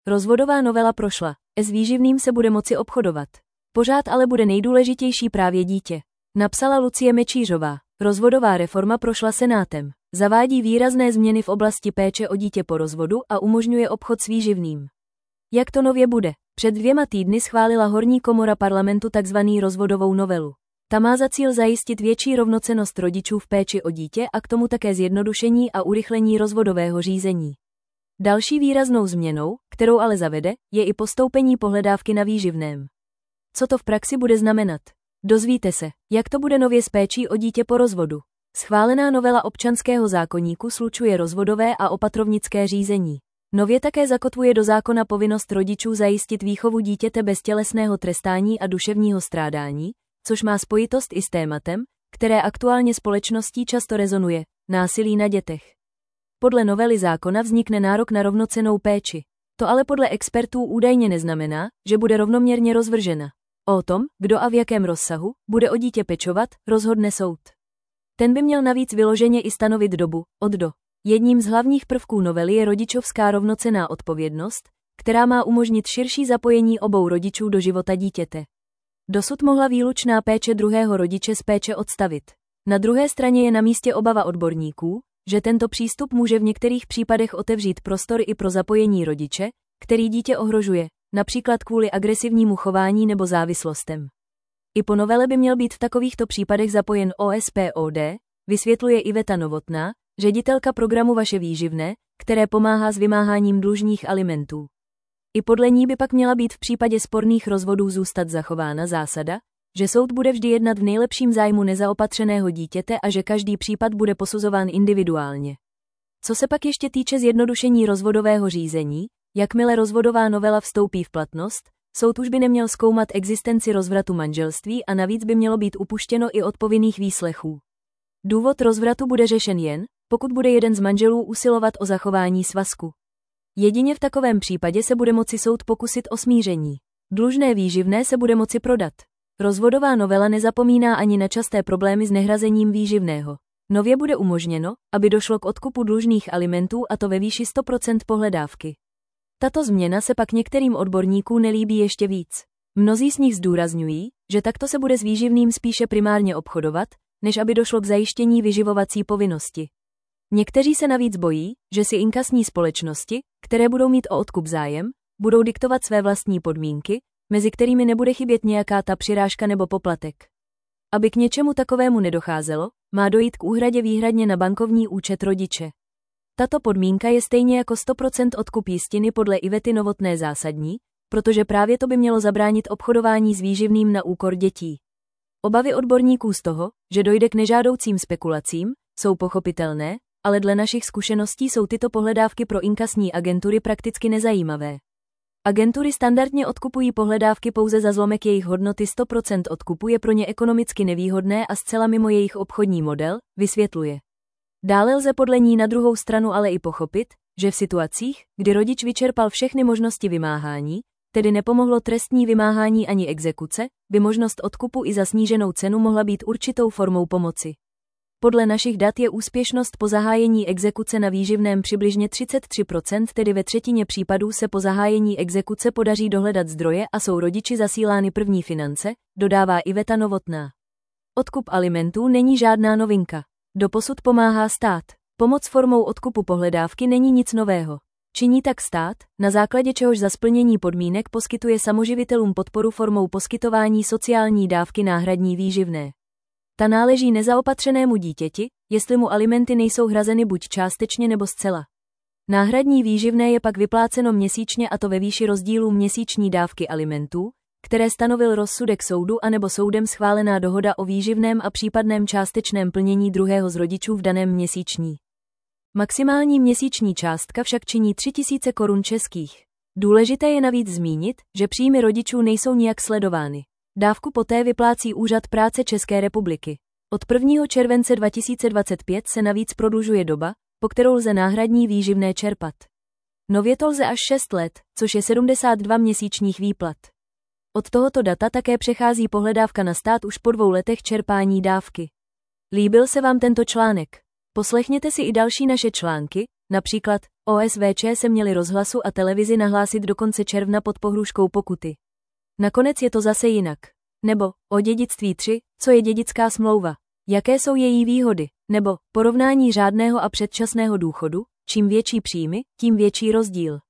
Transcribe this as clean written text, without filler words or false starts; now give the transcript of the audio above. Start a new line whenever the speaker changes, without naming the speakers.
Rozvodová novela prošla. S výživným se bude moci obchodovat. Pořád ale bude nejdůležitější právě dítě. Napsala Lucie Mečířová. Rozvodová reforma prošla Senátem. Zavádí výrazné změny v oblasti péče o dítě po rozvodu a umožňuje obchod s výživným. Jak to nově bude? Před 2 týdny schválila horní komora parlamentu takzvaný rozvodovou novelu. Ta má za cíl zajistit větší rovnocennost rodičů v péči o dítě a k tomu také zjednodušení a urychlení rozvodového řízení. Další výraznou změnou, kterou ale zavede, je i postoupení pohledávky na výživném. Co to v praxi bude znamenat? Dozvíte se, jak to bude nově s péčí o dítě po rozvodu. Schválená novela občanského zákoníku slučuje rozvodové a opatrovnické řízení. Nově také zakotvuje do zákona povinnost rodičů zajistit výchovu dítěte bez tělesného trestání a duševního strádání, což má spojitost i s tématem, které aktuálně společností často rezonuje, násilí na dětech. Podle novely zákona vznikne nárok na rovnocennou péči. To ale podle expertů údajně neznamená, že bude rovnoměrně rozvržena. O tom, kdo a v jakém rozsahu bude o dítě pečovat, rozhodne soud. Ten by měl navíc vyloženě i stanovit dobu, od do. Jedním z hlavních prvků novely je rodičovská rovnocenná odpovědnost, která má umožnit širší zapojení obou rodičů do života dítěte. Dosud mohla výlučná péče druhého rodiče z péče odstavit. Na druhé straně je na místě obava odborníků, že tento přístup může v některých případech otevřít prostor i pro zapojení rodiče, který dítě ohrožuje, například kvůli agresivnímu chování nebo závislostem. I po novele by měl být v takovýchto případech zapojen OSPOD, vysvětluje Iveta Novotná, ředitelka programu Vaše výživné, které pomáhá s vymáháním dlužních alimentů. I podle ní by pak měla být v případě sporných rozvodů zůstat zachována zásada, že soud bude vždy jednat v nejlepším zájmu nezaopatřeného dítěte a že každý případ bude posuzován individuálně. Co se pak ještě týče zjednodušení rozvodového řízení, jakmile rozvodová novela vstoupí v platnost, soud už by neměl zkoumat existenci rozvratu manželství a navíc by mělo být upuštěno i od povinných výslechů. Důvod rozvratu bude řešen jen, pokud bude jeden z manželů usilovat o zachování svazku. Jedině v takovém případě se bude moci soud pokusit o smíření. Dlužné výživné se bude moci prodat. Rozvodová novela nezapomíná ani na časté problémy s nehrazením výživného. Nově bude umožněno, aby došlo k odkupu dlužných alimentů a to ve výši 100% pohledávky. Tato změna se pak některým odborníkům nelíbí ještě víc. Mnozí z nich zdůrazňují, že takto se bude s výživným spíše primárně obchodovat, než aby došlo k zajištění vyživovací povinnosti. Někteří se navíc bojí, že si inkasní společnosti, které budou mít o odkup zájem, budou diktovat své vlastní podmínky, mezi kterými nebude chybět nějaká ta přirážka nebo poplatek. Aby k něčemu takovému nedocházelo, má dojít k úhradě výhradně na bankovní účet rodiče. Tato podmínka je stejně jako 100% odkup jistiny podle Ivety Novotné zásadní, protože právě to by mělo zabránit obchodování s výživným na úkor dětí. Obavy odborníků z toho, že dojde k nežádoucím spekulacím, jsou pochopitelné, ale dle našich zkušeností jsou tyto pohledávky pro inkasní agentury prakticky nezajímavé. Agentury standardně odkupují pohledávky pouze za zlomek jejich hodnoty, 100% odkupu je pro ně ekonomicky nevýhodné a zcela mimo jejich obchodní model, vysvětluje. Dále lze podle ní na druhou stranu ale i pochopit, že v situacích, kdy rodič vyčerpal všechny možnosti vymáhání, tedy nepomohlo trestní vymáhání ani exekuce, by možnost odkupu i za sníženou cenu mohla být určitou formou pomoci. Podle našich dat je úspěšnost po zahájení exekuce na výživném přibližně 33%, tedy ve třetině případů se po zahájení exekuce podaří dohledat zdroje a jsou rodiči zasílány první finance, dodává Iveta Novotná. Odkup alimentů není žádná novinka. Doposud pomáhá stát. Pomoc formou odkupu pohledávky není nic nového. Činí tak stát, na základě čehož za splnění podmínek poskytuje samoživitelům podporu formou poskytování sociální dávky náhradní výživné. Ta náleží nezaopatřenému dítěti, jestli mu alimenty nejsou hrazeny buď částečně nebo zcela. Náhradní výživné je pak vypláceno měsíčně a to ve výši rozdílů měsíční dávky alimentů, které stanovil rozsudek soudu anebo soudem schválená dohoda o výživném a případném částečném plnění druhého z rodičů v daném měsíční. Maximální měsíční částka však činí 3000 korun českých. Důležité je navíc zmínit, že příjmy rodičů nejsou nijak sledovány. Dávku poté vyplácí Úřad práce České republiky. Od 1. července 2025 se navíc prodlužuje doba, po kterou lze náhradní výživné čerpat. Nově to lze až 6 let, což je 72 měsíčních výplat. Od tohoto data také přechází pohledávka na stát už po 2 letech čerpání dávky. Líbil se vám tento článek? Poslechněte si i další naše články, Například, OSVČ se měli rozhlasu a televizi nahlásit do konce června pod pohrůžkou pokuty. Nakonec je to zase jinak. Nebo, o dědictví 3, co je dědická smlouva? Jaké jsou její výhody? Nebo, porovnání řádného a předčasného důchodu, čím větší příjmy, tím větší rozdíl.